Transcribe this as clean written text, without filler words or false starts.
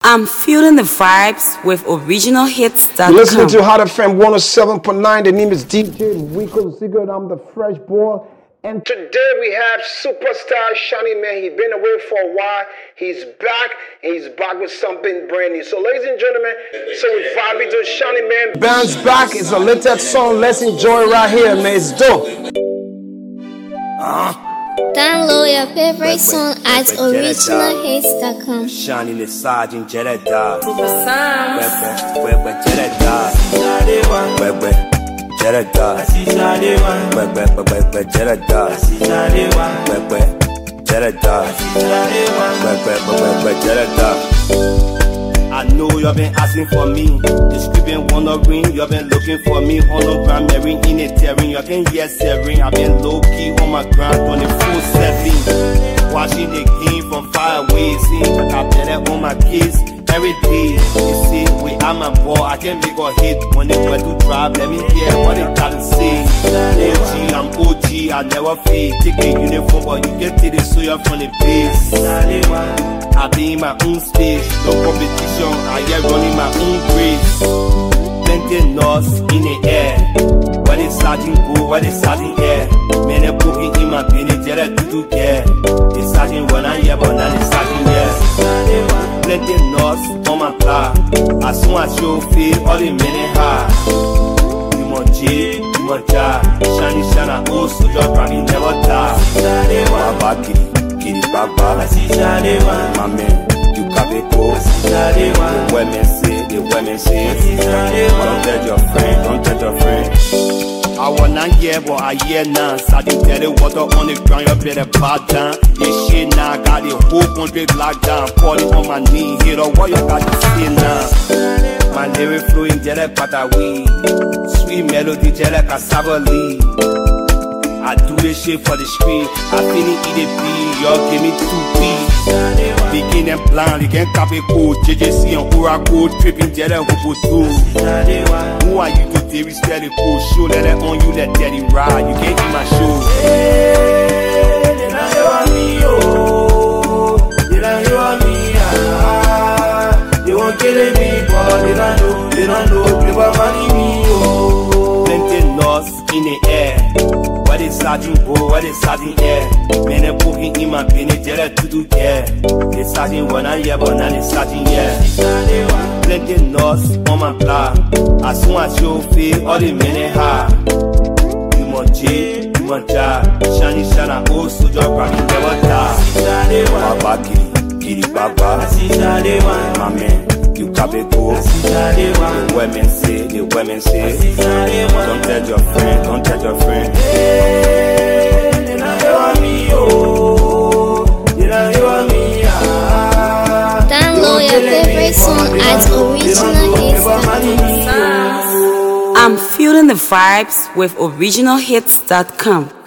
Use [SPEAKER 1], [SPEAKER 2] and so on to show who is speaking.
[SPEAKER 1] I'm feeling the vibes with originalhits.com.
[SPEAKER 2] You're listening to Hot FM 107.9. The name is DJ Rico Ziegler. I'm the fresh boy. And today we have superstar Shani Man. He's been away for a while. He's back, and he's back with something brand new. So ladies and gentlemen, so we vibe to Shani Man. Band's back. It's a latest song. Let's enjoy it right here, man. It's dope.
[SPEAKER 3] Download your favorite song at originalhits.com.
[SPEAKER 4] Shani the Sergeant Jeddah. I know you've been asking for me. The script been wondering. You've been looking for me. Hologram, marrying in a tearing. You can hear searing. I've been low key on my ground 24/7. Watching the game from far away. Seeing that I better on my kids every day. You see, we are my ball. I can make a hit when they were to drive. Let me hear what they gotta say. OG, I'm OG. I never fade. Take a uniform, but you get to the soya from the base. I be in my own space, no competition, I get running my own race. Plenty knots in the air, where they starting go, where they starting air. Man, they poking in my business, yeah, they do care. They starting when I'm here, but now they starting here. Plenty knots on my car, as soon as you feel all the men high. You want J, you want Ja, Shani Shana, oh, so your probably never die. Babaki. Baba, my man, you got it go. The women say, don't tell your friend, don't tell your friend. I wanna hear, but I hear now. Starting tell the water on the ground, you better bow down. This shit now, got the whole country locked down. Falling on my knee, hit up what you got to say now. My lyric flowing, jelly patawi. Sweet melody, jelly cassava leaf. I do this shit for the street. I feel it in the beat. Y'all give me 2 beats. Begin and plan, you can copy code. JJC and Oracle, tripping Jedi Hobo too. Who are you to respect the code? Show that on you, let daddy ride. You can't eat my show. They not hear me, oh. They not hear me, ah. They won't kill me, but they don't know. They want money, me, oh. Plenty knots in the air. Where they starting go, where they starting air. Man, they poking in my business, yeah, they do care. They starting when I'm here, but now they starting here. Plenty knots on my block. As soon as you feel all the men high. You want J, you want Ja, Shani Shana, oh, so your probably never die. Baba, Kitty Baba, my man. You copy go. The women say, don't tell your friend, don't tell your friend. They not hear me, oh. They not hear me, ah.
[SPEAKER 3] Download your favorite song at originalhits.com.
[SPEAKER 1] I'm feeling the vibes with originalhits.com.